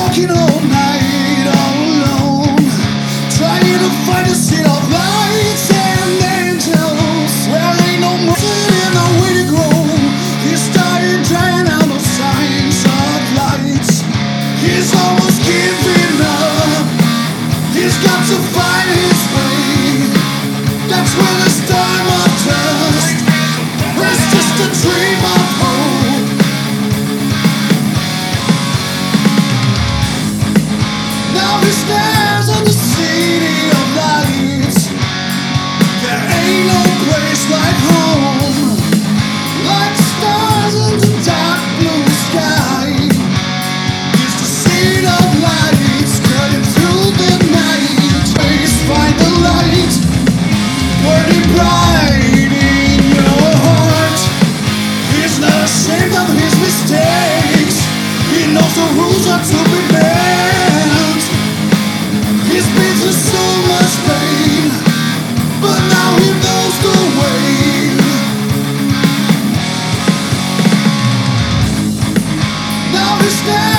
walking all night all alone, trying to find a seat of lights and angels. There ain't no more and no way to go. He started trying out the signs of lights. He's almost giving up. He's got to find his way. That's when the storm of dust. It's just a dream of hope. Now he stares at the city of lights. There ain't no place like home, like stars in the dark blue sky. It's the seed of lights cutting through the night. Please find the light, burning bright in your heart. He's not ashamed of his mistakes. He knows the rules are to be bent. He's been through so much pain, but now he knows the way. Now he stands